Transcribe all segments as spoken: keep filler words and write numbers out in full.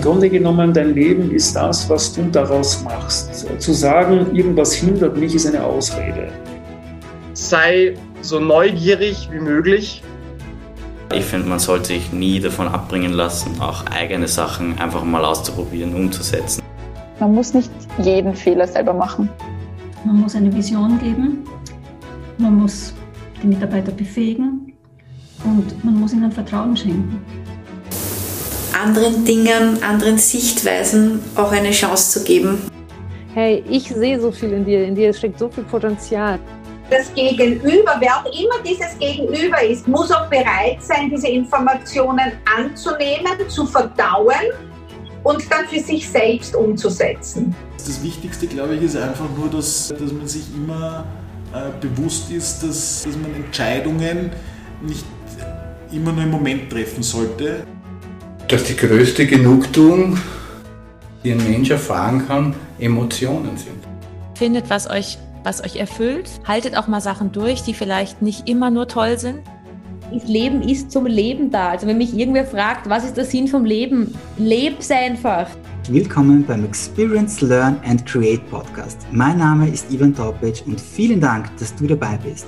Grunde genommen, dein Leben ist das, was du daraus machst. Zu sagen, irgendwas hindert mich, ist eine Ausrede. Sei so neugierig wie möglich. Ich finde, man sollte sich nie davon abbringen lassen, auch eigene Sachen einfach mal auszuprobieren, umzusetzen. Man muss nicht jeden Fehler selber machen. Man muss eine Vision geben, man muss die Mitarbeiter befähigen und man muss ihnen Vertrauen schenken. Anderen Dingen, anderen Sichtweisen auch eine Chance zu geben. Hey, ich sehe so viel in dir, in dir steckt so viel Potenzial. Das Gegenüber, wer auch immer dieses Gegenüber ist, muss auch bereit sein, diese Informationen anzunehmen, zu verdauen und dann für sich selbst umzusetzen. Das Wichtigste, glaube ich, ist einfach nur, dass, dass man sich immer äh, bewusst ist, dass, dass man Entscheidungen nicht immer nur im Moment treffen sollte. Dass die größte Genugtuung, die ein Mensch erfahren kann, Emotionen sind. Findet, was euch, was euch erfüllt. Haltet auch mal Sachen durch, die vielleicht nicht immer nur toll sind. Das Leben ist zum Leben da. Also wenn mich irgendwer fragt, was ist der Sinn vom Leben, leb's einfach. Willkommen beim Experience, Learn and Create Podcast. Mein Name ist Ivan Topic und vielen Dank, dass du dabei bist.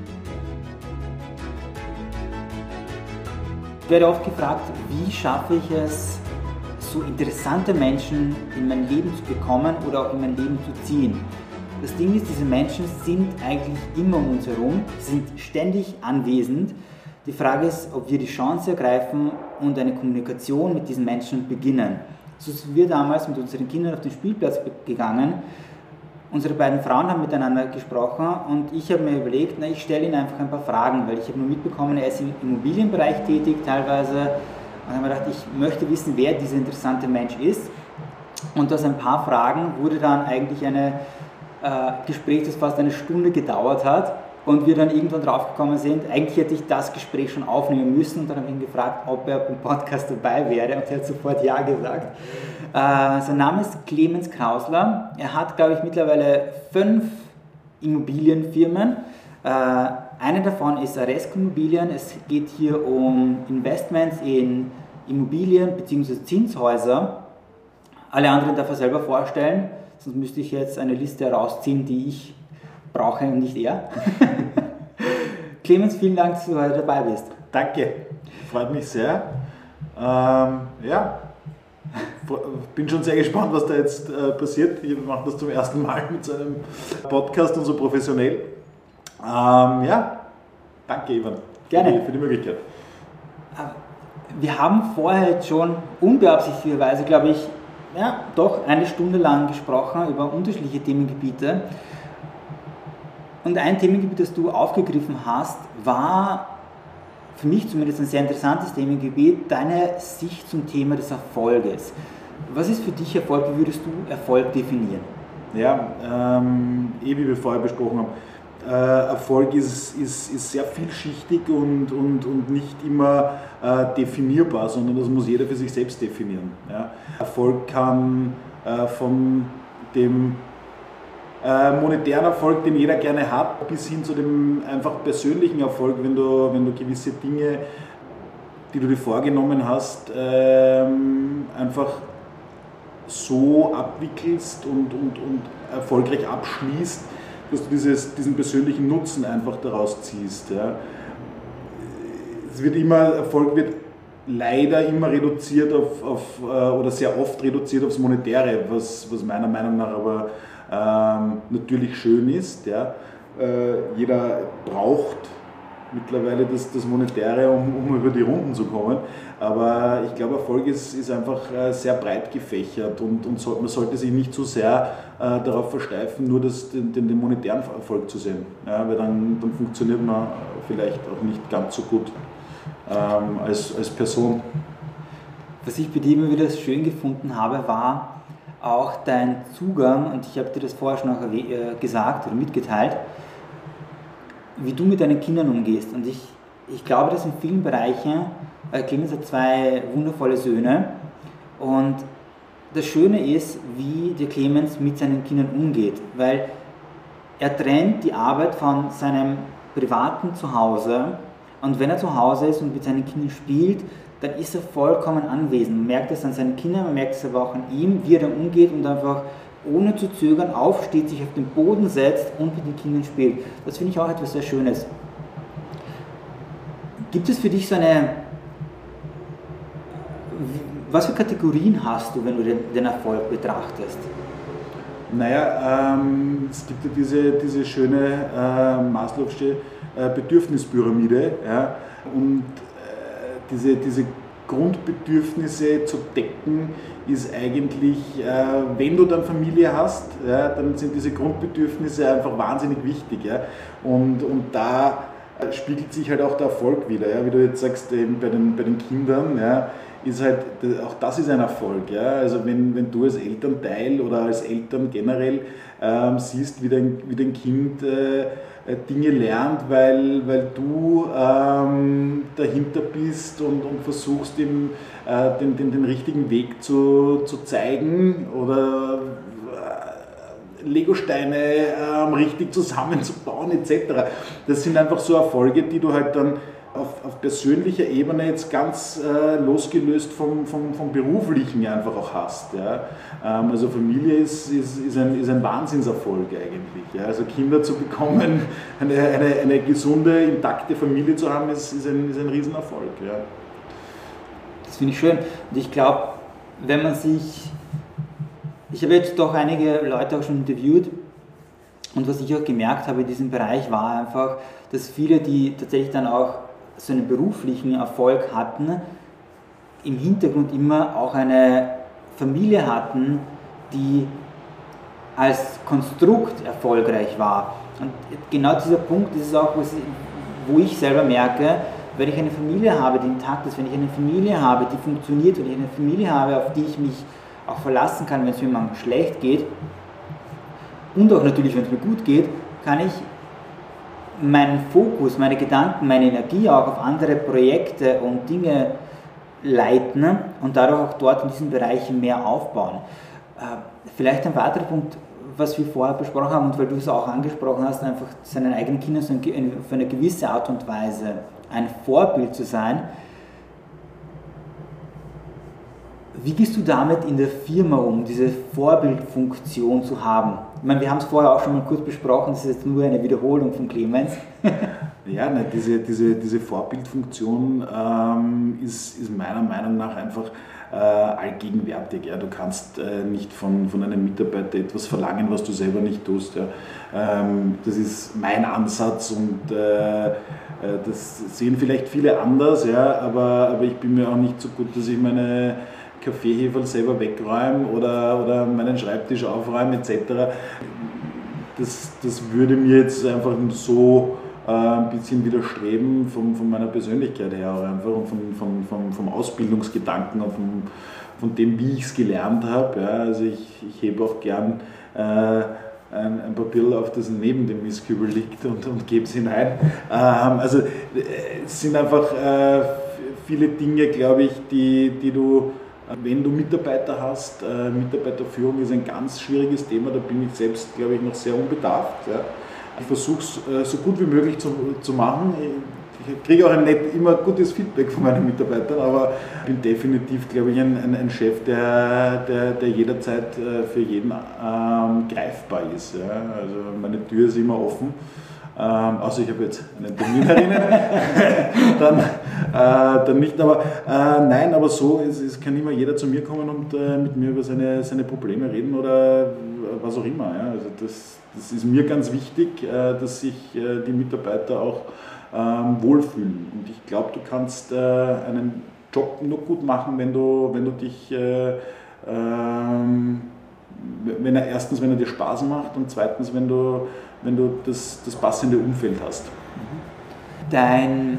Ich werde oft gefragt, wie schaffe ich es, so interessante Menschen in mein Leben zu bekommen oder auch in mein Leben zu ziehen. Das Ding ist, diese Menschen sind eigentlich immer um uns herum, sind ständig anwesend. Die Frage ist, ob wir die Chance ergreifen und eine Kommunikation mit diesen Menschen beginnen. So sind wir damals mit unseren Kindern auf den Spielplatz gegangen. Unsere beiden Frauen haben miteinander gesprochen und ich habe mir überlegt, na, ich stelle ihnen einfach ein paar Fragen, weil ich habe nur mitbekommen, er ist im Immobilienbereich tätig teilweise. Und habe mir gedacht, ich möchte wissen, wer dieser interessante Mensch ist. Und aus ein paar Fragen wurde dann eigentlich ein äh, Gespräch, das fast eine Stunde gedauert hat. Und wir dann irgendwann draufgekommen sind, eigentlich hätte ich das Gespräch schon aufnehmen müssen. Und dann habe ich ihn gefragt, ob er beim Podcast dabei wäre. Und er hat sofort Ja gesagt. Äh, sein Name ist Clemens Krausler. Er hat, glaube ich, mittlerweile fünf Immobilienfirmen. Äh, eine davon ist Aresco Immobilien. Es geht hier um Investments in Immobilien bzw. Zinshäuser. Alle anderen darf er selber vorstellen. Sonst müsste ich jetzt eine Liste herausziehen, die ich brauche und nicht er. Clemens, vielen Dank, dass du heute dabei bist. Danke, freut mich sehr. Ähm, ja, bin schon sehr gespannt, was da jetzt äh, passiert. Ich mache das zum ersten Mal mit so einem Podcast und so professionell. Ähm, ja, danke, Ivan. Gerne. Für die, für die Möglichkeit. Wir haben vorher jetzt schon unbeabsichtigterweise, glaube ich, ja, doch eine Stunde lang gesprochen über unterschiedliche Themengebiete. Und ein Themengebiet, das du aufgegriffen hast, war für mich zumindest ein sehr interessantes Themengebiet, deine Sicht zum Thema des Erfolges. Was ist für dich Erfolg? Wie würdest du Erfolg definieren? Ja, ähm, eh wie wir vorher besprochen haben, äh, Erfolg ist, ist, ist sehr vielschichtig und, und, und nicht immer äh, definierbar, sondern das muss jeder für sich selbst definieren. Ja. Erfolg kann äh, von dem Äh, monetären Erfolg, den jeder gerne hat, bis hin zu dem einfach persönlichen Erfolg, wenn du, wenn du gewisse Dinge, die du dir vorgenommen hast, ähm, einfach so abwickelst und, und, und erfolgreich abschließt, dass du dieses, diesen persönlichen Nutzen einfach daraus ziehst. Ja. Es wird immer, Erfolg wird leider immer reduziert auf, auf oder sehr oft reduziert aufs Monetäre, was, was meiner Meinung nach aber Ähm, natürlich schön ist. Ja. Äh, jeder braucht mittlerweile das, das Monetäre, um, um über die Runden zu kommen. Aber ich glaube, Erfolg ist, ist einfach äh, sehr breit gefächert und, und so, man sollte sich nicht zu sehr äh, darauf versteifen, nur das, den, den, den monetären Erfolg zu sehen. Ja, weil dann, dann funktioniert man vielleicht auch nicht ganz so gut ähm, als, als Person. Was ich bei dir immer wieder schön gefunden habe, war auch dein Zugang, und ich habe dir das vorher schon noch gesagt oder mitgeteilt, wie du mit deinen Kindern umgehst. Und ich, ich glaube, dass in vielen Bereichen, äh, Clemens hat zwei wundervolle Söhne, und das Schöne ist, wie der Clemens mit seinen Kindern umgeht, weil er trennt die Arbeit von seinem privaten Zuhause, und wenn er zu Hause ist und mit seinen Kindern spielt, dann ist er vollkommen anwesend. Man merkt es an seinen Kindern, man merkt es aber auch an ihm, wie er dann umgeht und einfach ohne zu zögern aufsteht, sich auf den Boden setzt und mit den Kindern spielt. Das finde ich auch etwas sehr Schönes. Gibt es für dich so eine, was für Kategorien hast du, wenn du den, den Erfolg betrachtest? Naja, ähm, es gibt ja diese, diese schöne äh, Maslow'sche äh, Bedürfnispyramide, ja, und äh, diese, diese Grundbedürfnisse zu decken ist eigentlich, äh, wenn du dann Familie hast, ja, dann sind diese Grundbedürfnisse einfach wahnsinnig wichtig. Ja, und, und da spiegelt sich halt auch der Erfolg wieder, ja, wie du jetzt sagst, eben bei den, bei den Kindern, ja, ist halt, auch das ist ein Erfolg. Ja? Also wenn, wenn du als Elternteil oder als Eltern generell ähm, siehst, wie dein, wie dein Kind äh, Dinge lernt, weil, weil du ähm, dahinter bist und, und versuchst, ihm äh, den, den, den richtigen Weg zu, zu zeigen oder äh, Legosteine ähm, richtig zusammenzubauen et cetera. Das sind einfach so Erfolge, die du halt dann Auf, auf persönlicher Ebene jetzt ganz äh, losgelöst vom, vom, vom Beruflichen einfach auch hast. Ja. Ähm, also Familie ist, ist, ist, ein, ist ein Wahnsinnserfolg eigentlich. Ja. Also Kinder zu bekommen, eine, eine, eine gesunde, intakte Familie zu haben, ist, ist, ein, ist ein Riesenerfolg. Ja. Das finde ich schön. Und ich glaube, wenn man sich, ich habe jetzt doch einige Leute auch schon interviewt, und was ich auch gemerkt habe in diesem Bereich war einfach, dass viele, die tatsächlich dann auch so einen beruflichen Erfolg hatten, im Hintergrund immer auch eine Familie hatten, die als Konstrukt erfolgreich war. Und genau dieser Punkt ist es auch, wo ich selber merke, wenn ich eine Familie habe, die intakt ist, wenn ich eine Familie habe, die funktioniert, wenn ich eine Familie habe, auf die ich mich auch verlassen kann, wenn es mir mal schlecht geht, und auch natürlich, wenn es mir gut geht, kann ich meinen Fokus, meine Gedanken, meine Energie auch auf andere Projekte und Dinge leiten und dadurch auch dort in diesen Bereichen mehr aufbauen. Vielleicht ein weiterer Punkt, was wir vorher besprochen haben und weil du es auch angesprochen hast, einfach seinen eigenen Kindern für eine gewisse Art und Weise ein Vorbild zu sein. Wie gehst du damit in der Firma um, diese Vorbildfunktion zu haben? Ich meine, wir haben es vorher auch schon mal kurz besprochen, das ist jetzt nur eine Wiederholung von Clemens. Ja, ne, diese, diese, diese Vorbildfunktion ähm, ist, ist meiner Meinung nach einfach äh, allgegenwärtig. Ja. Du kannst äh, nicht von, von einem Mitarbeiter etwas verlangen, was du selber nicht tust. Ja. Ähm, das ist mein Ansatz und äh, das sehen vielleicht viele anders, ja, aber, aber ich bin mir auch nicht so gut, dass ich meine Kaffeeheferl selber wegräumen oder, oder meinen Schreibtisch aufräumen et cetera. Das, das würde mir jetzt einfach so äh, ein bisschen widerstreben von, von meiner Persönlichkeit her auch einfach und von, von, von, vom Ausbildungsgedanken und von, von dem, wie ich es gelernt habe. Ja. Also ich, ich hebe auch gern äh, ein, ein Papier auf, das neben dem Mistkübel liegt und, und gebe es hinein. Ähm, also es sind einfach äh, viele Dinge, glaube ich, die, die du wenn du Mitarbeiter hast, äh, Mitarbeiterführung ist ein ganz schwieriges Thema, da bin ich selbst, glaube ich, noch sehr unbedarft. Ja. Ich versuche es äh, so gut wie möglich zu, zu machen. Ich, ich kriege auch ein nicht immer gutes Feedback von meinen Mitarbeitern, aber ich bin definitiv, glaube ich, ein, ein, ein Chef, der, der, der jederzeit äh, für jeden ähm, greifbar ist. Ja. Also meine Tür ist immer offen. Ähm, außer ich habe jetzt einen Termin erinnern, dann, äh, dann nicht, aber äh, nein, aber so, es, es kann immer jeder zu mir kommen und äh, mit mir über seine, seine Probleme reden oder was auch immer. Ja. Also das, das ist mir ganz wichtig, äh, dass sich äh, die Mitarbeiter auch ähm, wohlfühlen. Und ich glaube, du kannst äh, einen Job nur gut machen, wenn du, wenn du dich, äh, ähm, wenn er erstens, wenn er dir Spaß macht und zweitens, wenn du wenn du das, das passende Umfeld hast. Dein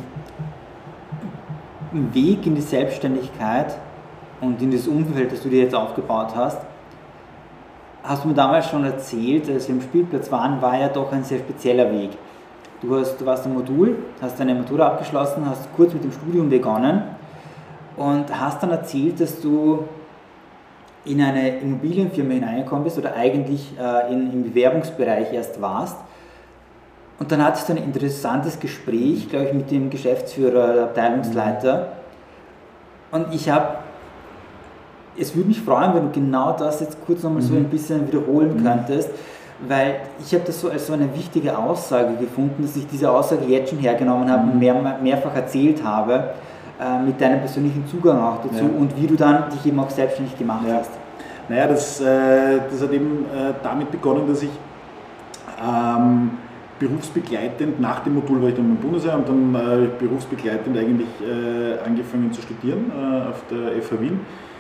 Weg in die Selbstständigkeit und in das Umfeld, das du dir jetzt aufgebaut hast, hast du mir damals schon erzählt, als wir im Spielplatz waren, war ja doch ein sehr spezieller Weg. Du, hast, du warst im Modul, hast deine Matura abgeschlossen, hast kurz mit dem Studium begonnen und hast dann erzählt, dass du in eine Immobilienfirma hineingekommen bist oder eigentlich äh, in, im Bewerbungsbereich erst warst. Und dann hattest du ein interessantes Gespräch, glaube ich, mit dem Geschäftsführer, Abteilungsleiter. Und ich habe, es würde mich freuen, wenn du genau das jetzt kurz nochmal mhm. so ein bisschen wiederholen mhm. könntest, weil ich habe das so als so eine wichtige Aussage gefunden, dass ich diese Aussage jetzt schon hergenommen habe und mehr, mehrfach erzählt habe, äh, mit deinem persönlichen Zugang auch dazu ja. und wie du dann dich eben auch selbstständig gemacht ja. hast. Naja, das, äh, das hat eben äh, damit begonnen, dass ich ähm, berufsbegleitend nach dem Modul war ich dann im Bundesheer und dann äh, berufsbegleitend eigentlich äh, angefangen zu studieren äh, auf der F H Wien.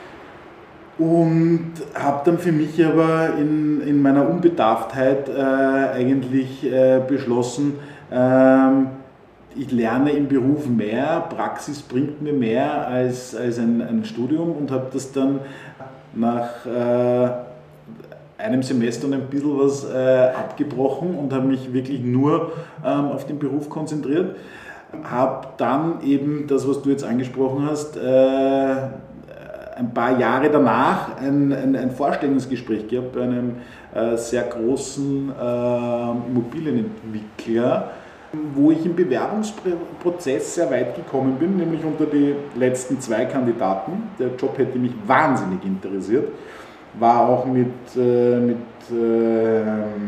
Und habe dann für mich aber in, in meiner Unbedarftheit äh, eigentlich äh, beschlossen, äh, ich lerne im Beruf mehr, Praxis bringt mir mehr als, als ein, ein Studium und habe das dann nach äh, einem Semester und ein bisschen was äh, abgebrochen und habe mich wirklich nur ähm, auf den Beruf konzentriert. Habe dann eben das, was du jetzt angesprochen hast, äh, ein paar Jahre danach ein, ein, ein Vorstellungsgespräch gehabt bei einem äh, sehr großen äh, Immobilienentwickler, wo ich im Bewerbungsprozess sehr weit gekommen bin, nämlich unter die letzten zwei Kandidaten. Der Job hätte mich wahnsinnig interessiert, war auch mit, äh, mit äh,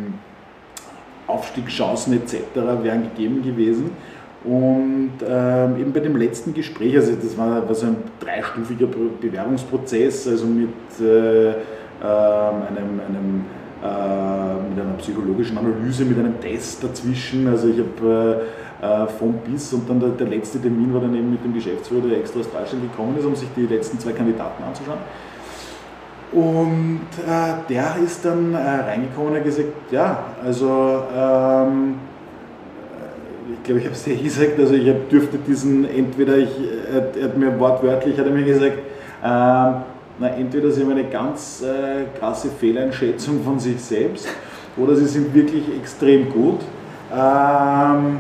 Aufstiegschancen et cetera wären gegeben gewesen. Und ähm, eben bei dem letzten Gespräch, also das war, war so ein dreistufiger Bewerbungsprozess, also mit, äh, ähm, einem, einem, äh, mit einer psychologischen Analyse, mit einem Test dazwischen. Also ich habe äh, von bis und dann der, der letzte Termin war dann eben mit dem Geschäftsführer, der extra aus Deutschland gekommen ist, um sich die letzten zwei Kandidaten anzuschauen. Und äh, der ist dann äh, reingekommen und hat gesagt, ja, also ähm, ich glaube, ich habe es dir gesagt, also ich dürfte diesen, entweder, ich, er, er hat mir wortwörtlich, hat er mir gesagt, äh, na, entweder sie haben eine ganz äh, krasse Fehleinschätzung von sich selbst oder sie sind wirklich extrem gut. Ähm,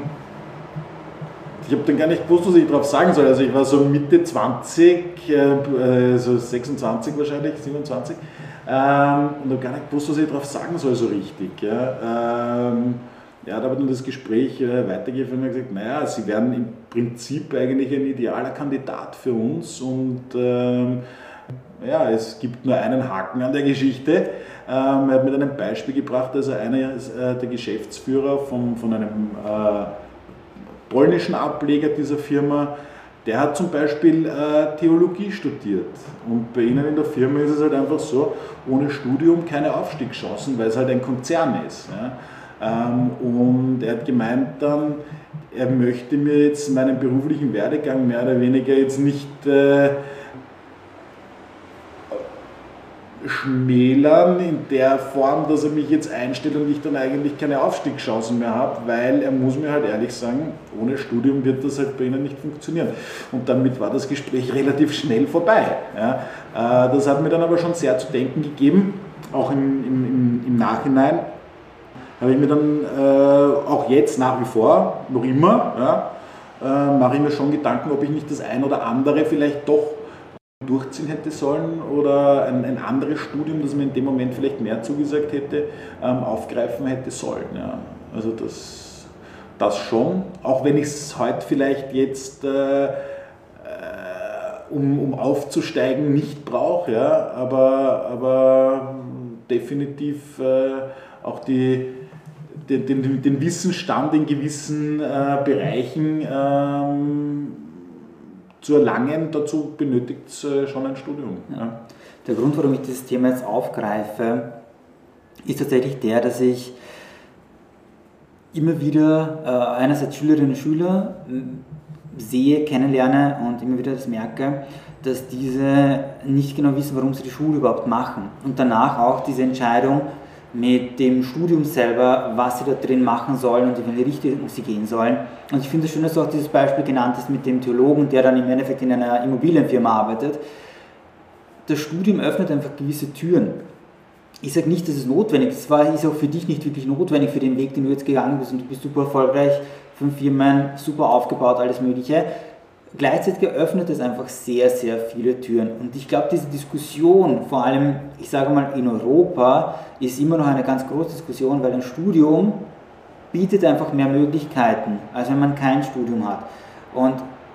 ich habe dann gar nicht gewusst, was ich darauf sagen soll. Also ich war so Mitte zwanzig, äh, so sechsundzwanzig wahrscheinlich, siebenundzwanzig, ähm, und habe gar nicht gewusst, was ich darauf sagen soll so richtig. Ja. Ähm, Ja, da hat dann das Gespräch äh, weitergeführt und gesagt, naja, Sie wären im Prinzip eigentlich ein idealer Kandidat für uns und ähm, ja, es gibt nur einen Haken an der Geschichte. Ähm, er hat mit einem Beispiel gebracht, also einer äh, der Geschäftsführer von, von einem äh, polnischen Ableger dieser Firma, der hat zum Beispiel äh, Theologie studiert und bei Ihnen in der Firma ist es halt einfach so, ohne Studium keine Aufstiegschancen, weil es halt ein Konzern ist. Ja. Ähm, und er hat gemeint dann, er möchte mir jetzt meinen beruflichen Werdegang mehr oder weniger jetzt nicht äh, schmälern in der Form, dass er mich jetzt einstellt und ich dann eigentlich keine Aufstiegschancen mehr habe, weil er muss mir halt ehrlich sagen, ohne Studium wird das halt bei Ihnen nicht funktionieren. Und damit war das Gespräch relativ schnell vorbei. Ja. Äh, das hat mir dann aber schon sehr zu denken gegeben, auch im, im, im, im Nachhinein. Habe ich mir dann äh, auch jetzt nach wie vor, noch immer, ja, äh, mache ich mir schon Gedanken, ob ich nicht das ein oder andere vielleicht doch durchziehen hätte sollen oder ein, ein anderes Studium, das mir in dem Moment vielleicht mehr zugesagt hätte, ähm, aufgreifen hätte sollen. Ja. Also das, das schon, auch wenn ich es heute vielleicht jetzt, äh, äh, um, um aufzusteigen, nicht brauche, ja, aber, aber definitiv äh, auch die Den, den, den Wissensstand in gewissen äh, Bereichen ähm, zu erlangen, dazu benötigt es äh, schon ein Studium. Ja. Der Grund, warum ich dieses Thema jetzt aufgreife, ist tatsächlich der, dass ich immer wieder äh, einerseits Schülerinnen und Schüler sehe, kennenlerne und immer wieder das merke, dass diese nicht genau wissen, warum sie die Schule überhaupt machen. Und danach auch diese Entscheidung, mit dem Studium selber, was sie da drin machen sollen und in welche Richtung sie gehen sollen. Und ich finde es schön, dass du auch dieses Beispiel genannt hast mit dem Theologen, der dann im Endeffekt in einer Immobilienfirma arbeitet. Das Studium öffnet einfach gewisse Türen. Ich sage nicht, dass es notwendig ist, es war, ist auch für dich nicht wirklich notwendig für den Weg, den du jetzt gegangen bist und du bist super erfolgreich, fünf Firmen, super aufgebaut, alles Mögliche. Gleichzeitig eröffnet es einfach sehr, sehr viele Türen. Und ich glaube, diese Diskussion, vor allem, ich sage mal, in Europa, ist immer noch eine ganz große Diskussion, weil ein Studium bietet einfach mehr Möglichkeiten, als wenn man kein Studium hat. Und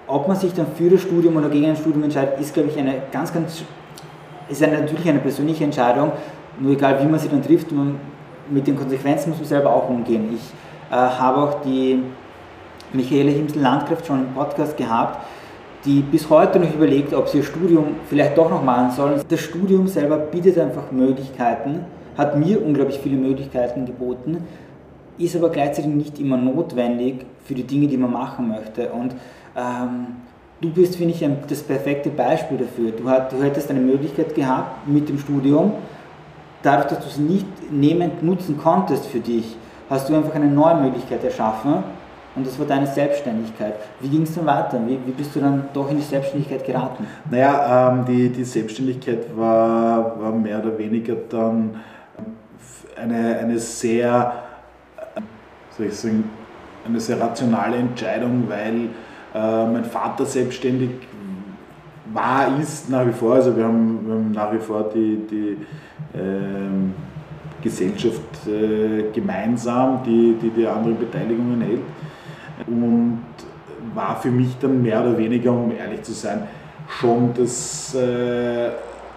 ob man sich dann für das Studium oder gegen ein Studium entscheidet, ist, glaube ich, eine ganz, ganz, ist eine, natürlich eine persönliche Entscheidung. Nur egal, wie man sie dann trifft, man, mit den Konsequenzen muss man selber auch umgehen. Ich äh, habe auch die Michaela Himsel-Landgraf schon im Podcast gehabt, die bis heute noch überlegt, ob sie ihr Studium vielleicht doch noch machen sollen. Das Studium selber bietet einfach Möglichkeiten, hat mir unglaublich viele Möglichkeiten geboten, ist aber gleichzeitig nicht immer notwendig für die Dinge, die man machen möchte. Und ähm, du bist, finde ich, ein, das perfekte Beispiel dafür. Du, hat, du hättest eine Möglichkeit gehabt mit dem Studium, dadurch, dass du es nicht nehmend nutzen konntest für dich, hast du einfach eine neue Möglichkeit erschaffen und das war deine Selbstständigkeit. Wie ging es dann weiter? Wie, wie bist du dann doch in die Selbstständigkeit geraten? Naja, ähm, die, die Selbstständigkeit war, war mehr oder weniger dann eine, eine sehr, soll ich sagen, eine sehr rationale Entscheidung, weil äh, mein Vater selbstständig war, ist nach wie vor, also wir haben, wir haben nach wie vor die, die ähm, Gesellschaft äh, gemeinsam, die, die die anderen Beteiligungen hält, und war für mich dann mehr oder weniger, um ehrlich zu sein, schon das, äh,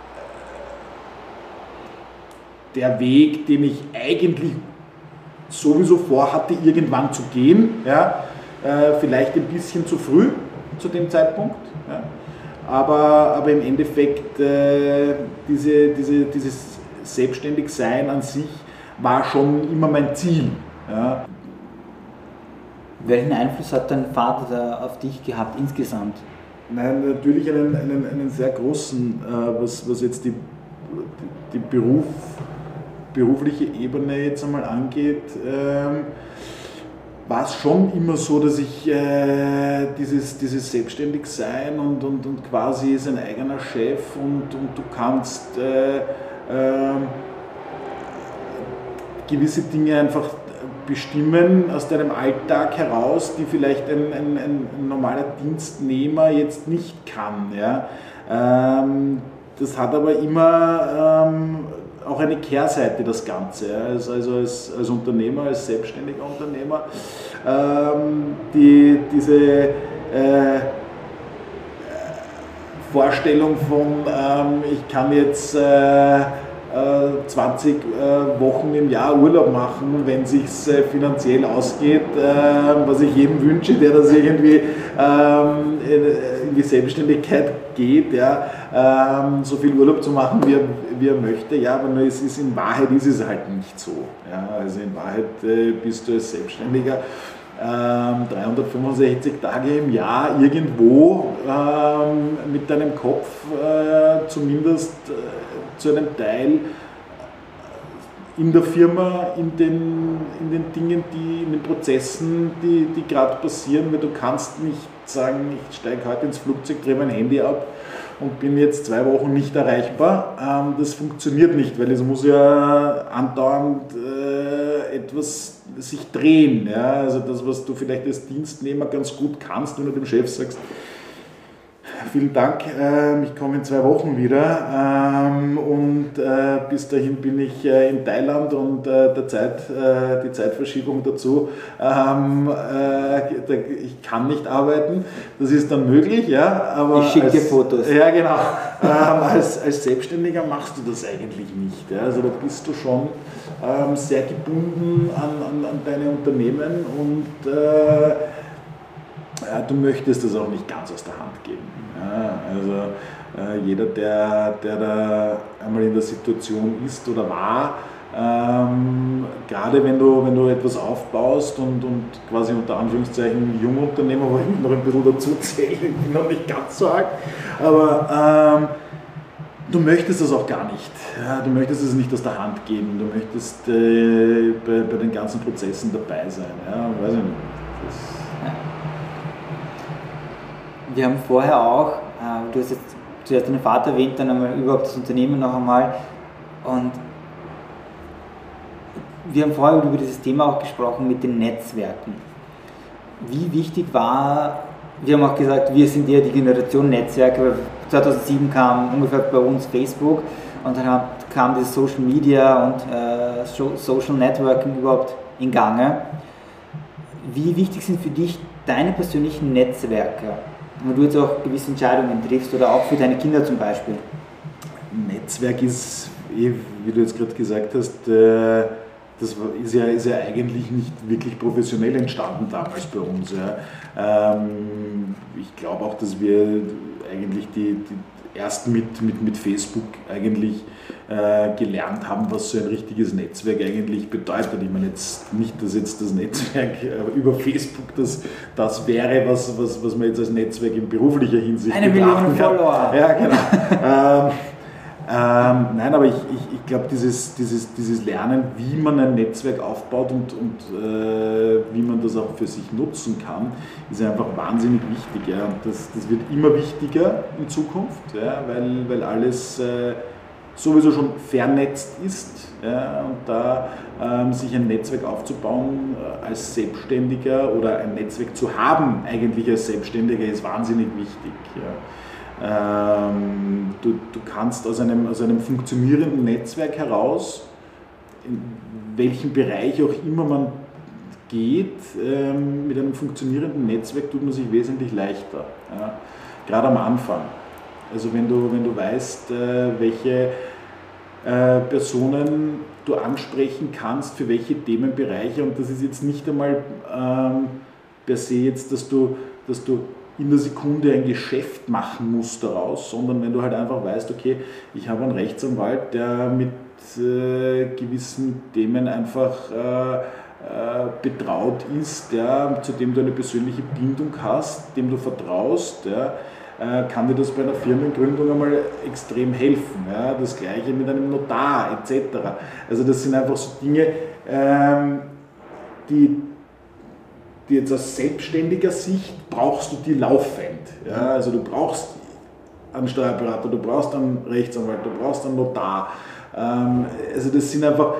der Weg, den ich eigentlich sowieso vorhatte, irgendwann zu gehen, ja, äh, vielleicht ein bisschen zu früh zu dem Zeitpunkt, ja, aber, aber im Endeffekt äh, diese, diese, dieses Selbstständigsein an sich war schon immer mein Ziel. Ja. Welchen Einfluss hat dein Vater da auf dich gehabt insgesamt? Nein, natürlich einen, einen, einen sehr großen, äh, was, was jetzt die, die, die Beruf, berufliche Ebene jetzt einmal angeht, ähm, war es schon immer so, dass ich äh, dieses, dieses Selbstständigsein und, und, und quasi sein eigener Chef und, und du kannst äh, äh, gewisse Dinge einfach bestimmen aus deinem Alltag heraus, die vielleicht ein, ein, ein normaler Dienstnehmer jetzt nicht kann. Ja? Ähm, das hat aber immer ähm, auch eine Kehrseite, das Ganze. Ja? Also, also als, als Unternehmer, als selbstständiger Unternehmer, ähm, die, diese äh, Vorstellung von, ähm, ich kann jetzt äh, zwanzig Wochen im Jahr Urlaub machen, wenn es sich finanziell ausgeht, was ich jedem wünsche, der das irgendwie in die Selbstständigkeit geht, ja, so viel Urlaub zu machen, wie er, wie er möchte, ja, aber es ist, in Wahrheit ist es halt nicht so. Ja, also in Wahrheit bist du als Selbstständiger dreihundertfünfundsechzig Tage im Jahr irgendwo ähm, mit deinem Kopf äh, zumindest äh, zu einem Teil in der Firma, in den, in den Dingen, die, in den Prozessen, die, die gerade passieren, weil du kannst nicht sagen, ich steige heute ins Flugzeug, drehe mein Handy ab und bin jetzt zwei Wochen nicht erreichbar. Ähm, das funktioniert nicht, weil es muss ja andauernd äh, etwas sich drehen. Ja? Also das, was du vielleicht als Dienstnehmer ganz gut kannst, wenn du dem Chef sagst, vielen Dank, äh, ich komme in zwei Wochen wieder ähm, und äh, bis dahin bin ich äh, in Thailand und äh, der Zeit, äh, die Zeitverschiebung dazu, ähm, äh, da, ich kann nicht arbeiten, das ist dann möglich, ja, aber ich schicke dir Fotos. Ja, genau. ähm, als, als Selbstständiger machst du das eigentlich nicht. Ja? Also da bist du schon ähm, sehr gebunden an, an, an deine Unternehmen und äh, ja, du möchtest das auch nicht ganz aus der Hand geben. Ja, also äh, jeder, der, der da einmal in der Situation ist oder war, ähm, gerade wenn du, wenn du etwas aufbaust und, und quasi unter Anführungszeichen Jungunternehmer, wo ich noch ein bisschen dazu zähle, ich bin noch nicht ganz so arg, aber ähm, du möchtest das auch gar nicht. Ja, du möchtest es nicht aus der Hand geben, du möchtest äh, bei, bei den ganzen Prozessen dabei sein. Ja, weiß ich nicht. Das, Wir haben vorher auch, äh, du hast jetzt zuerst deinen Vater erwähnt, dann einmal überhaupt das Unternehmen noch einmal, und wir haben vorher über dieses Thema auch gesprochen mit den Netzwerken. Wie wichtig war, wir haben auch gesagt, wir sind eher die Generation Netzwerke, weil zweitausendsieben kam ungefähr bei uns Facebook und dann kam das Social Media und äh, Social Networking überhaupt in Gange. Wie wichtig sind für dich deine persönlichen Netzwerke? wo du jetzt auch gewisse Entscheidungen triffst oder auch für deine Kinder zum Beispiel? Netzwerk ist, wie du jetzt gerade gesagt hast, das ist ja, ist ja eigentlich nicht wirklich professionell entstanden damals bei uns. Ja. Ich glaube auch, dass wir eigentlich die, die erst mit, mit, mit Facebook eigentlich äh, gelernt haben, was so ein richtiges Netzwerk eigentlich bedeutet. Ich meine jetzt nicht, dass jetzt das Netzwerk äh, über Facebook das, das wäre, was, was, was man jetzt als Netzwerk in beruflicher Hinsicht eine Million Follower. Ja, genau. ähm, ähm, nein, aber ich, ich, ich glaube, dieses, dieses, dieses Lernen, wie man ein Netzwerk aufbaut und, und äh, wie man das auch für sich nutzen kann, ist einfach wahnsinnig wichtig. Ja. Und das, das wird immer wichtiger in Zukunft, ja, weil, weil alles äh, sowieso schon vernetzt ist. Ja, und da ähm, sich ein Netzwerk aufzubauen äh, als Selbstständiger oder ein Netzwerk zu haben eigentlich als Selbstständiger ist wahnsinnig wichtig. Ja. Ähm, du, du kannst aus einem, aus einem funktionierenden Netzwerk heraus, in welchem Bereich auch immer man geht, ähm, mit einem funktionierenden Netzwerk tut man sich wesentlich leichter, ja, gerade am Anfang. Also wenn du, wenn du weißt, äh, welche äh, Personen du ansprechen kannst, für welche Themenbereiche, und das ist jetzt nicht einmal ähm, per se jetzt, dass du, dass du in der Sekunde ein Geschäft machen musst daraus, sondern wenn du halt einfach weißt, okay, ich habe einen Rechtsanwalt, der mit äh, gewissen Themen einfach äh, äh, betraut ist, der, zu dem du eine persönliche Bindung hast, dem du vertraust, ja, äh, kann dir das bei einer Firmengründung einmal extrem helfen. Ja, das gleiche mit einem Notar et cetera. Also das sind einfach so Dinge, ähm, die die jetzt aus selbstständiger Sicht brauchst du die laufend. Ja, also du brauchst einen Steuerberater, du brauchst einen Rechtsanwalt, du brauchst einen Notar. Ähm, also das sind einfach,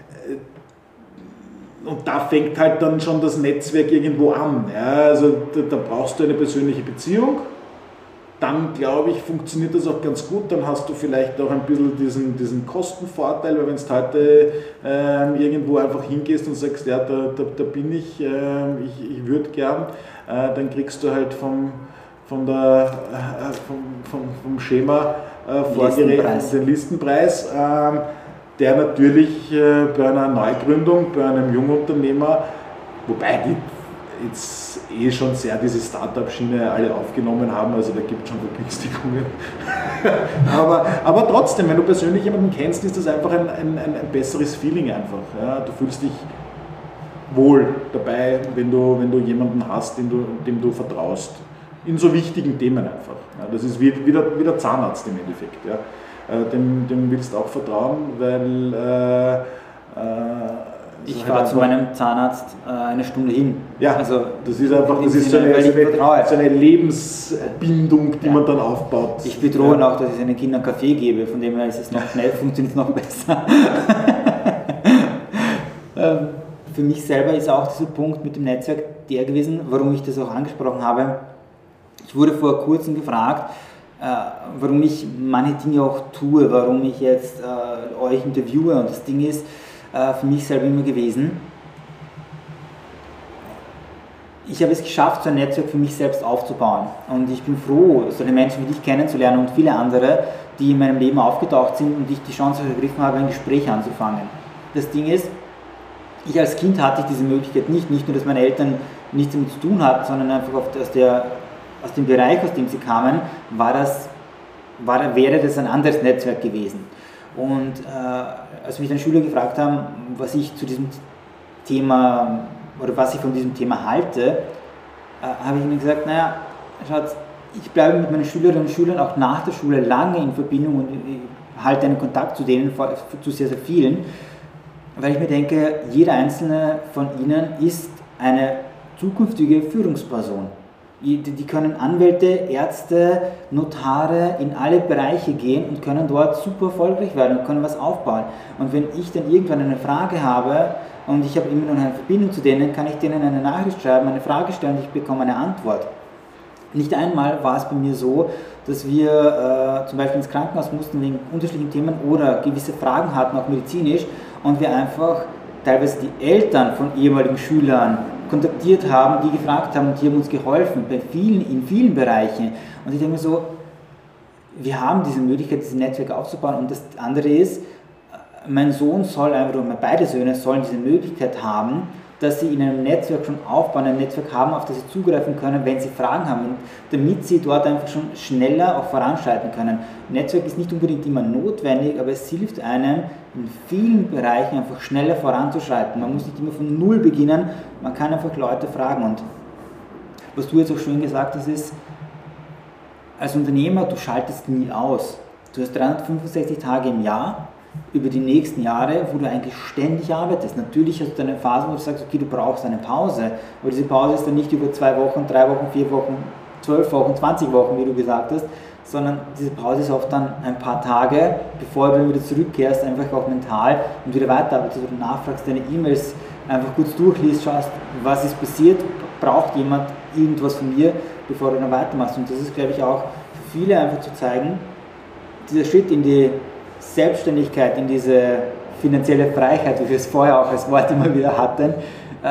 äh, und da fängt halt dann schon das Netzwerk irgendwo an. Ja, also da, da brauchst du eine persönliche Beziehung. Dann, glaube ich, funktioniert das auch ganz gut. Dann hast du vielleicht auch ein bisschen diesen, diesen Kostenvorteil, weil wenn du heute ähm, irgendwo einfach hingehst und sagst, ja, da, da, da bin ich, äh, ich, ich würde gern, äh, dann kriegst du halt vom, von der, äh, vom, vom, vom Schema äh, vorgerechnet den Listenpreis, äh, der natürlich äh, bei einer Neugründung, bei einem Jungunternehmer, wobei die jetzt eh schon sehr diese Startup-Schiene alle aufgenommen haben, also da gibt es schon Vergünstigungen. aber, aber trotzdem, wenn du persönlich jemanden kennst, ist das einfach ein, ein, ein besseres Feeling einfach. Ja? Du fühlst dich wohl dabei, wenn du, wenn du jemanden hast, dem du, dem du vertraust. In so wichtigen Themen einfach. Ja? Das ist wie, wie, der, wie der Zahnarzt im Endeffekt. Ja? Äh, dem, dem willst du auch vertrauen, weil äh, äh, ich fahre zu meinem Zahnarzt äh, eine Stunde hin. Ja, also das ist einfach, das ist so eine, so eine, so eine Lebensbindung, die ja. man dann aufbaut. Ich bedrohe ja. auch, dass ich seinen Kindern Kaffee gebe, von dem her ist es noch schnell, funktioniert es noch besser. ähm, für mich selber ist auch dieser Punkt mit dem Netzwerk der gewesen, warum ich das auch angesprochen habe. Ich wurde vor kurzem gefragt, äh, warum ich manche Dinge auch tue, warum ich jetzt äh, euch interviewe, und das Ding ist, für mich selber immer gewesen. Ich habe es geschafft, so ein Netzwerk für mich selbst aufzubauen. Und ich bin froh, solche Menschen wie dich kennenzulernen und viele andere, die in meinem Leben aufgetaucht sind und ich die Chance ergriffen habe, ein Gespräch anzufangen. Das Ding ist, ich als Kind hatte ich diese Möglichkeit nicht. Nicht nur, dass meine Eltern nichts damit zu tun hatten, sondern einfach aus, der, aus dem Bereich, aus dem sie kamen, war das, war, wäre das ein anderes Netzwerk gewesen. Und äh, als mich dann Schüler gefragt haben, was ich zu diesem Thema oder was ich von diesem Thema halte, äh, habe ich ihnen gesagt, naja, schaut, ich bleibe mit meinen Schülerinnen und Schülern auch nach der Schule lange in Verbindung und halte einen Kontakt zu denen, zu sehr, sehr vielen, weil ich mir denke, jeder einzelne von ihnen ist eine zukünftige Führungsperson. Die können Anwälte, Ärzte, Notare in alle Bereiche gehen und können dort super erfolgreich werden und können was aufbauen. Und wenn ich dann irgendwann eine Frage habe und ich habe immer noch eine Verbindung zu denen, kann ich denen eine Nachricht schreiben, eine Frage stellen und ich bekomme eine Antwort. Nicht einmal war es bei mir so, dass wir äh, zum Beispiel ins Krankenhaus mussten wegen unterschiedlichen Themen oder gewisse Fragen hatten, auch medizinisch, und wir einfach teilweise die Eltern von ehemaligen Schülern kontaktiert haben, die gefragt haben und die haben uns geholfen, bei vielen, in vielen Bereichen. Und ich denke mir so, wir haben diese Möglichkeit, dieses Netzwerk aufzubauen. Und das andere ist, mein Sohn soll einfach, oder beide Söhne sollen diese Möglichkeit haben, dass sie in einem Netzwerk schon aufbauen, ein Netzwerk haben, auf das sie zugreifen können, wenn sie Fragen haben, und damit sie dort einfach schon schneller auch voranschreiten können. Ein Netzwerk ist nicht unbedingt immer notwendig, aber es hilft einem in vielen Bereichen einfach schneller voranzuschreiten. Man muss nicht immer von Null beginnen, man kann einfach Leute fragen. Und was du jetzt auch schön gesagt hast, ist, als Unternehmer, du schaltest nie aus. Du hast dreihundertfünfundsechzig Tage im Jahr, über die nächsten Jahre, wo du eigentlich ständig arbeitest. Natürlich hast du eine Phase, wo du sagst, okay, du brauchst eine Pause, aber diese Pause ist dann nicht über zwei Wochen, drei Wochen, vier Wochen, zwölf Wochen, zwanzig Wochen, wie du gesagt hast, sondern diese Pause ist oft dann ein paar Tage, bevor du wieder zurückkehrst, einfach auch mental und wieder weiterarbeitest oder nachfragst, deine E-Mails einfach kurz durchliest, schaust, was ist passiert, braucht jemand irgendwas von mir, bevor du dann weitermachst. Und das ist, glaube ich, auch für viele einfach zu zeigen, dieser Schritt in die Selbstständigkeit, in diese finanzielle Freiheit, wie wir es vorher auch als Wort immer wieder hatten, äh,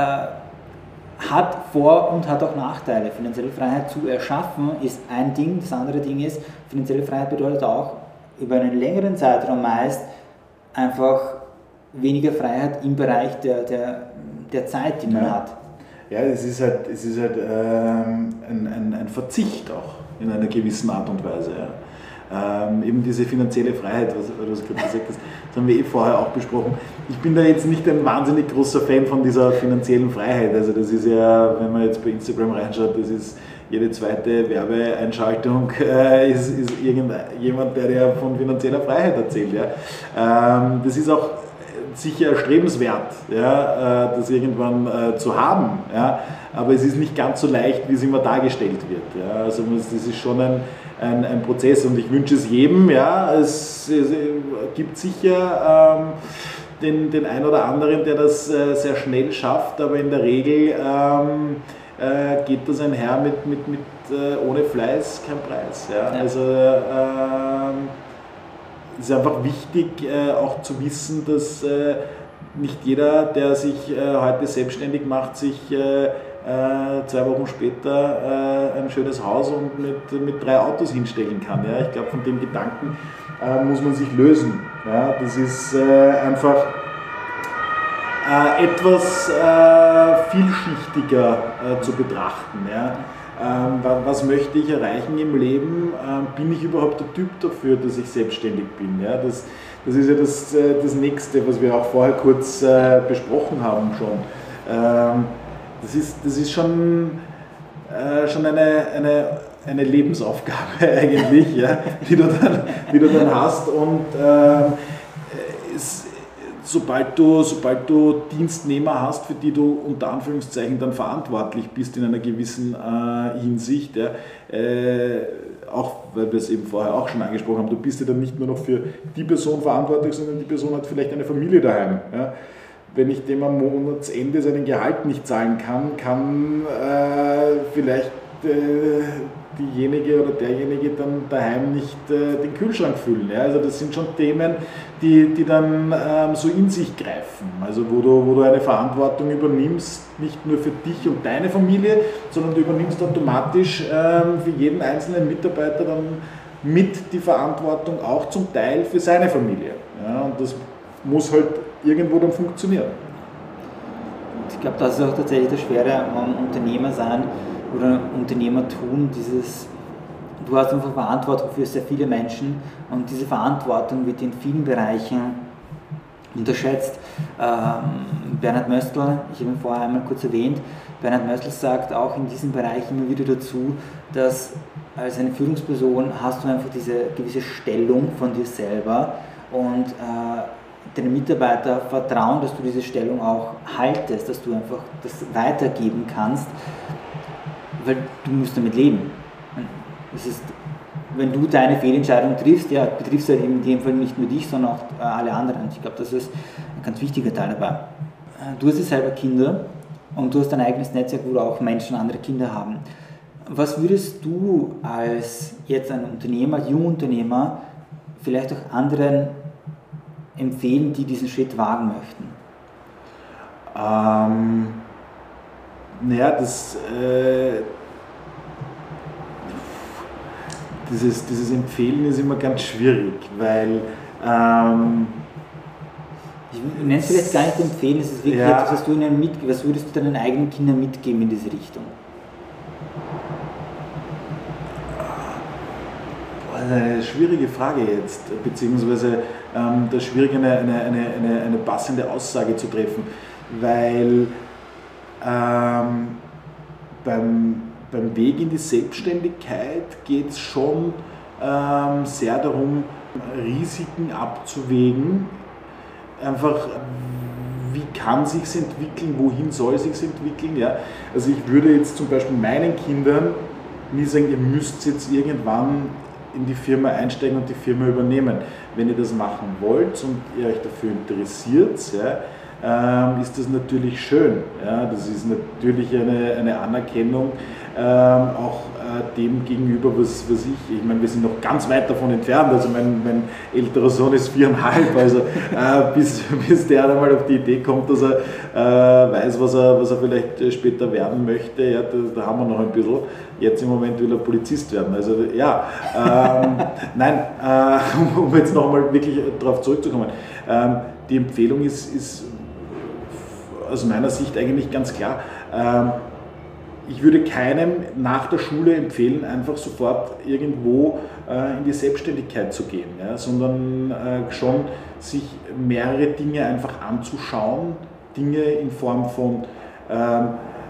hat Vor- und hat auch Nachteile. Finanzielle Freiheit zu erschaffen ist ein Ding, das andere Ding ist, finanzielle Freiheit bedeutet auch über einen längeren Zeitraum meist einfach weniger Freiheit im Bereich der, der, der Zeit, die man ja. hat. Ja, es ist halt, es ist halt ähm, ein, ein, ein Verzicht auch in einer gewissen Art und Weise. Ja. Ähm, eben diese finanzielle Freiheit, was, was du gerade gesagt hast, das haben wir eh vorher auch besprochen. Ich bin da jetzt nicht ein wahnsinnig großer Fan von dieser finanziellen Freiheit. Also das ist ja, wenn man jetzt bei Instagram reinschaut, das ist jede zweite Werbeeinschaltung äh, ist, ist irgendjemand, der dir von finanzieller Freiheit erzählt. Ja. Ähm, das ist auch sicher erstrebenswert, ja, äh, das irgendwann äh, zu haben. Ja. Aber es ist nicht ganz so leicht, wie es immer dargestellt wird. Ja. Also das ist schon ein Ein, ein Prozess und ich wünsche es jedem. Ja, es, es gibt sicher ähm, den, den einen oder anderen, der das äh, sehr schnell schafft, aber in der Regel ähm, äh, geht das einher mit, mit, mit äh, ohne Fleiß kein Preis. Ja? Ja. Also ähm, es ist einfach wichtig äh, auch zu wissen, dass äh, nicht jeder, der sich äh, heute selbstständig macht, sich äh, Äh, zwei Wochen später äh, ein schönes Haus und mit, mit drei Autos hinstellen kann. Ja? Ich glaube, von dem Gedanken äh, muss man sich lösen. Ja? Das ist äh, einfach äh, etwas äh, vielschichtiger äh, zu betrachten. Ja? Ähm, was möchte ich erreichen im Leben? Ähm, bin ich überhaupt der Typ dafür, dass ich selbstständig bin? Ja? Das, das ist ja das, äh, das Nächste, was wir auch vorher kurz äh, besprochen haben schon. Ähm, Das ist, das ist schon, äh, schon eine, eine, eine Lebensaufgabe eigentlich, ja, die, du dann, die du dann hast. Und äh, es, sobald, du, sobald du Dienstnehmer hast, für die du unter Anführungszeichen dann verantwortlich bist in einer gewissen äh, Hinsicht, ja, äh, auch weil wir es eben vorher auch schon angesprochen haben, du bist ja dann nicht nur noch für die Person verantwortlich, sondern die Person hat vielleicht eine Familie daheim. Ja. Wenn ich dem am Monatsende seinen Gehalt nicht zahlen kann, kann äh, vielleicht äh, diejenige oder derjenige dann daheim nicht äh, den Kühlschrank füllen. Ja? Also das sind schon Themen, die, die dann ähm, so in sich greifen. Also wo du, wo du eine Verantwortung übernimmst, nicht nur für dich und deine Familie, sondern du übernimmst automatisch ähm, für jeden einzelnen Mitarbeiter dann mit die Verantwortung auch zum Teil für seine Familie. Ja? Und das muss halt irgendwo dann funktionieren. Ich glaube, das ist auch tatsächlich das Schwere am Unternehmer sein oder Unternehmertum, dieses, du hast einfach Verantwortung für sehr viele Menschen und diese Verantwortung wird in vielen Bereichen unterschätzt. Ähm, Bernhard Möstl, ich habe ihn vorher einmal kurz erwähnt, Bernhard Möstl sagt auch in diesem Bereich immer wieder dazu, dass als eine Führungsperson hast du einfach diese gewisse Stellung von dir selber und äh, deine Mitarbeiter vertrauen, dass du diese Stellung auch haltest, dass du einfach das weitergeben kannst, weil du musst damit leben. Es ist, wenn du deine Fehlentscheidung triffst, ja, betrifft es halt in dem Fall nicht nur dich, sondern auch alle anderen. Ich glaube, das ist ein ganz wichtiger Teil dabei. Du hast ja selber Kinder und du hast ein eigenes Netzwerk, wo du auch Menschen andere Kinder haben. Was würdest du als jetzt ein Unternehmer, Jungunternehmer, vielleicht auch anderen empfehlen, die diesen Schritt wagen möchten? Ähm, naja, das, äh, dieses, dieses Empfehlen ist immer ganz schwierig, weil ähm, ich nenne es vielleicht gar nicht empfehlen, es ist wirklich ja. etwas, was, du ihnen mit, was würdest du deinen eigenen Kindern mitgeben in diese Richtung? Eine schwierige Frage jetzt, beziehungsweise ähm, da schwierig eine, eine, eine, eine, eine passende Aussage zu treffen, weil ähm, beim, beim Weg in die Selbstständigkeit geht es schon ähm, sehr darum, Risiken abzuwägen, einfach wie kann sich's entwickeln, wohin soll sich's entwickeln. Ja? Also ich würde jetzt zum Beispiel meinen Kindern nie sagen, ihr müsst jetzt irgendwann in die Firma einsteigen und die Firma übernehmen. Wenn ihr das machen wollt und ihr euch dafür interessiert, ja, ähm, ist das natürlich schön. Ja. Das ist natürlich eine, eine Anerkennung ähm, auch äh, dem gegenüber, was, was ich, ich meine, wir sind noch ganz weit davon entfernt, also mein, mein älterer Sohn ist viereinhalb, also äh, bis, bis der einmal auf die Idee kommt, dass er äh, weiß, was er, was er vielleicht später werden möchte, ja, da, da haben wir noch ein bisschen. Jetzt im Moment will er Polizist werden. Also ja, ähm, nein, äh, um jetzt nochmal wirklich darauf zurückzukommen. Ähm, die Empfehlung ist, ist aus meiner Sicht eigentlich ganz klar. Ähm, ich würde keinem nach der Schule empfehlen, einfach sofort irgendwo äh, in die Selbstständigkeit zu gehen, ja, sondern äh, schon sich mehrere Dinge einfach anzuschauen, Dinge in Form von ähm,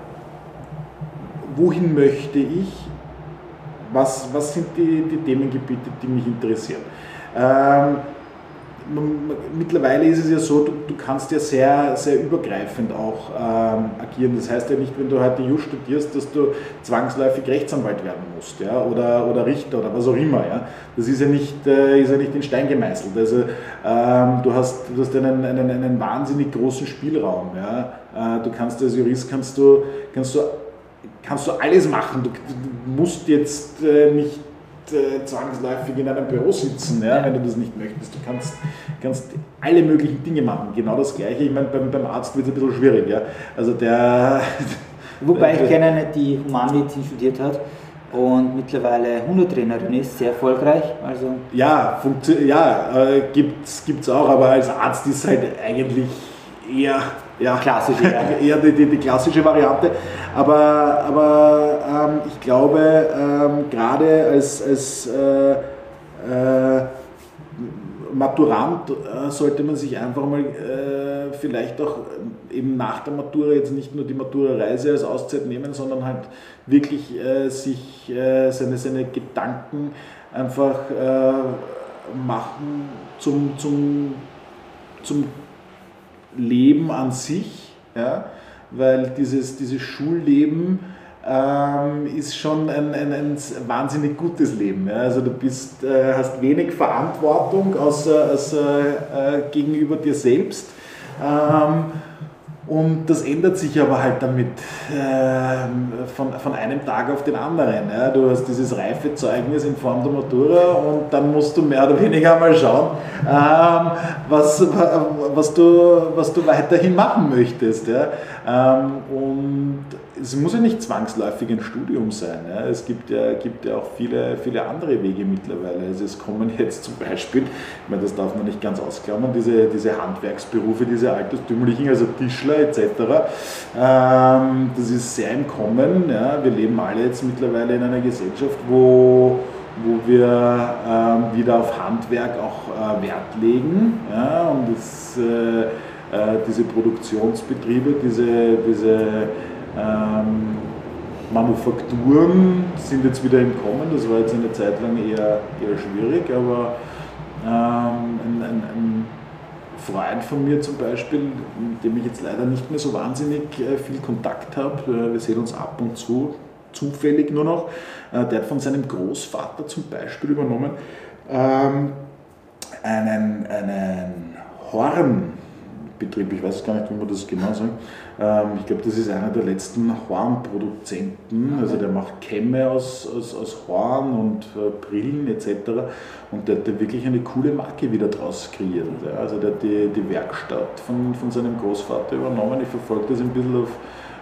wohin möchte ich, was, was sind die, die Themengebiete, die mich interessieren. Ähm, mittlerweile ist es ja so, du, du kannst ja sehr, sehr übergreifend auch ähm, agieren. Das heißt ja nicht, wenn du heute Jus studierst, dass du zwangsläufig Rechtsanwalt werden musst, ja, oder, oder Richter oder was auch immer. Ja. Das ist ja nicht, äh, ist ja nicht in Stein gemeißelt. Also, ähm, du hast, du hast einen, einen, einen wahnsinnig großen Spielraum. Ja. Äh, du kannst als Jurist kannst du, kannst du kannst du alles machen. Du, du musst jetzt äh, nicht äh, zwangsläufig in einem Büro sitzen, ja, wenn du das nicht möchtest. Du kannst, kannst alle möglichen Dinge machen. Genau das Gleiche. Ich meine, beim, beim Arzt wird es ein bisschen schwierig. Ja. Also der, Wobei ich kenne eine, die Humanmedizin studiert hat und mittlerweile Hundetrainerin ist, sehr erfolgreich. Also ja, ja äh, gibt es auch, aber als Arzt ist halt eigentlich eher ja, klassische, eher die, die, die klassische Variante. Aber, aber ähm, ich glaube, ähm, gerade als, als äh, äh, Maturant äh, sollte man sich einfach mal äh, vielleicht auch eben nach der Matura jetzt nicht nur die Matura-Reise als Auszeit nehmen, sondern halt wirklich äh, sich äh, seine, seine Gedanken einfach äh, machen zum, zum, zum Leben an sich, ja, weil dieses, dieses Schulleben ähm, ist schon ein, ein, ein wahnsinnig gutes Leben. Ja. Also du bist, äh, hast wenig Verantwortung außer, außer äh, gegenüber dir selbst. Ähm, und das ändert sich aber halt damit äh, von, von einem Tag auf den anderen. Ja. Du hast dieses Reifezeugnis in Form der Matura und dann musst du mehr oder weniger mal schauen, ähm, was, was, du, was du weiterhin machen möchtest. Ja. Ähm, und es muss ja nicht zwangsläufig ein Studium sein. Ja. Es gibt ja, gibt ja auch viele, viele andere Wege mittlerweile. Also es kommen jetzt zum Beispiel, ich meine, das darf man nicht ganz ausklammern, diese, diese Handwerksberufe, diese alterstümlichen, also Tischler et cetera. Ähm, das ist sehr im Kommen. Ja. Wir leben alle jetzt mittlerweile in einer Gesellschaft, wo, wo wir ähm, wieder auf Handwerk auch äh, Wert legen. Ja. Und das, äh, äh, diese Produktionsbetriebe, diese, diese Ähm, Manufakturen sind jetzt wieder im Kommen, das war jetzt eine Zeit lang eher, eher schwierig, aber ähm, ein, ein, ein Freund von mir zum Beispiel, mit dem ich jetzt leider nicht mehr so wahnsinnig äh, viel Kontakt habe, äh, wir sehen uns ab und zu, zufällig nur noch, äh, der hat von seinem Großvater zum Beispiel übernommen, ähm, einen, einen Hornbetrieb, ich weiß gar nicht, wie man das genau sagt. Ähm, ich glaube, das ist einer der letzten Hornproduzenten, also der macht Kämme aus, aus, aus Horn und äh, Brillen et cetera. Und der hat da wirklich eine coole Marke wieder draus kreiert. Ja. Also der hat die, die Werkstatt von, von seinem Großvater übernommen. Ich verfolge das ein bisschen auf,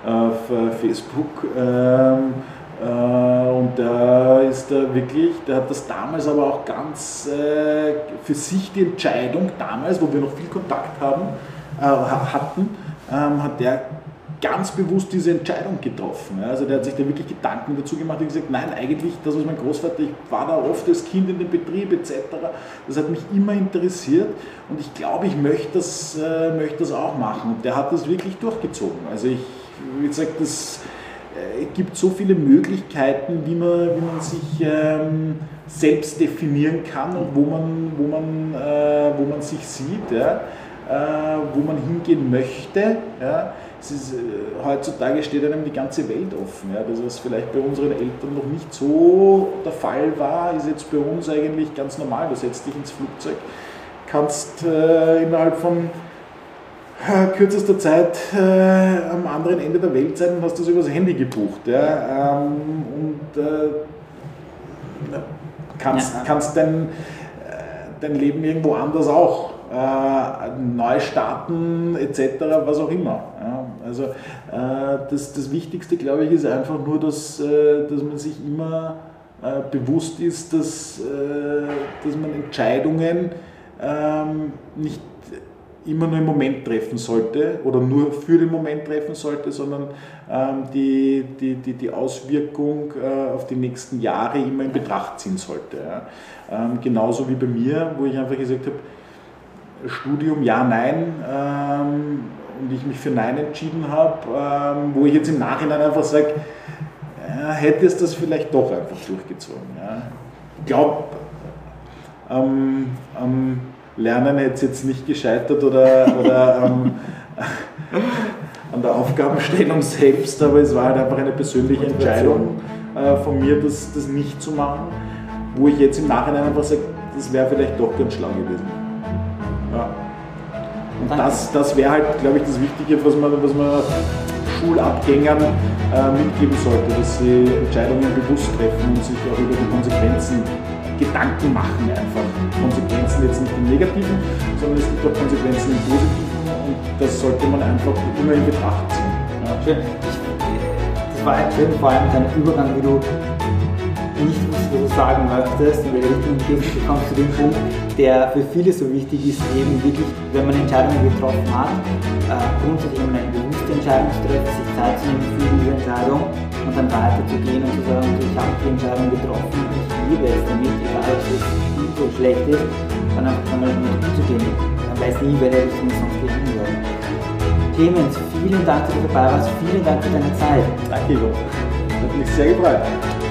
auf Facebook. Ähm, Und der ist da wirklich, der hat das damals aber auch ganz äh, für sich die Entscheidung, damals, wo wir noch viel Kontakt haben, äh, hatten, ähm, hat der ganz bewusst diese Entscheidung getroffen. Ja. Also der hat sich da wirklich Gedanken dazu gemacht und gesagt, nein, eigentlich, das was mein Großvater, ich war da oft als Kind in dem Betrieb et cetera, das hat mich immer interessiert und ich glaube, ich möchte das, äh, möchte das auch machen. Und der hat das wirklich durchgezogen. Also ich, wie gesagt, das Es gibt so viele Möglichkeiten, wie man, wie man sich ähm, selbst definieren kann und wo man, wo man, äh, wo man sich sieht, ja, äh, wo man hingehen möchte. Ja. Es ist, äh, heutzutage steht einem die ganze Welt offen. Ja. Das, was vielleicht bei unseren Eltern noch nicht so der Fall war, ist jetzt bei uns eigentlich ganz normal. Du setzt dich ins Flugzeug, kannst äh, innerhalb von kürzester Zeit äh, am anderen Ende der Welt sein und hast das übers Handy gebucht. Ja? Ähm, und äh, kannst, ja. kannst dein, dein Leben irgendwo anders auch äh, neu starten et cetera, was auch immer. Ja? Also äh, das, das Wichtigste, glaube ich, ist einfach nur, dass, äh, dass man sich immer äh, bewusst ist, dass, äh, dass man Entscheidungen ähm, nicht immer nur im Moment treffen sollte oder nur für den Moment treffen sollte, sondern ähm, die, die, die, die Auswirkung äh, auf die nächsten Jahre immer in Betracht ziehen sollte. Ja. Ähm, genauso wie bei mir, wo ich einfach gesagt habe, Studium ja, nein, ähm, und ich mich für Nein entschieden habe, ähm, wo ich jetzt im Nachhinein einfach sage, äh, hättest das vielleicht doch einfach durchgezogen. Ja. Ich glaube, ähm, ähm, Lernen hätte jetzt nicht gescheitert oder, oder ähm, an der Aufgabenstellung selbst, aber es war halt einfach eine persönliche Entscheidung äh, von mir, das, das nicht zu machen, wo ich jetzt im Nachhinein einfach sage, das wäre vielleicht doch ganz schlau gewesen. Ja. Und das, das wäre halt, glaube ich, das Wichtige, was man, was man Schulabgängern äh, mitgeben sollte, dass sie Entscheidungen bewusst treffen und sich auch über die Konsequenzen Gedanken machen einfach. Konsequenzen jetzt nicht im Negativen, sondern es gibt auch Konsequenzen im Positiven und das sollte man einfach immer in Betracht ziehen. Ja. Schön. Das war schön, vor allem dein Übergang, wie du nicht wusstest, was du sagen möchtest, in welche Richtung du gehst, du kommst zu dem Punkt, der für viele so wichtig ist, eben wirklich, wenn man Entscheidungen getroffen hat, äh, grundsätzlich eine bewusste Entscheidung zu treffen, sich Zeit zu nehmen für diese Entscheidung und dann weiterzugehen und zu sagen, ich habe die Entscheidung getroffen, ich liebe es damit, egal ob es gut oder schlecht ist, dann einfach damit umzugehen. Man weiß nie, welche Richtung es sonst gehen wird. Clemens, vielen Dank, dass du dabei warst, vielen Dank für deine Zeit. Danke, Ivo. Hat mich sehr gefreut.